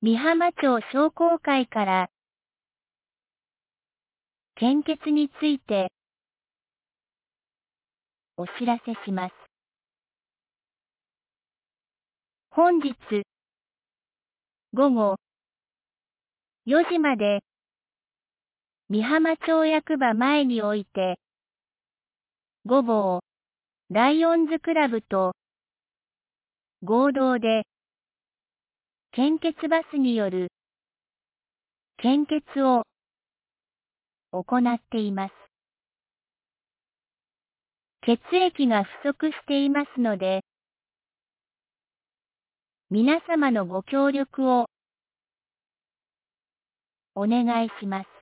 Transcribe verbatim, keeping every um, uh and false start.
美浜町商工会から献血についてお知らせします。本日午後よじまで美浜町役場前においてごぼうライオンズクラブと合同で献血バスによる献血を行っています。血液が不足していますので、皆様のご協力をお願いします。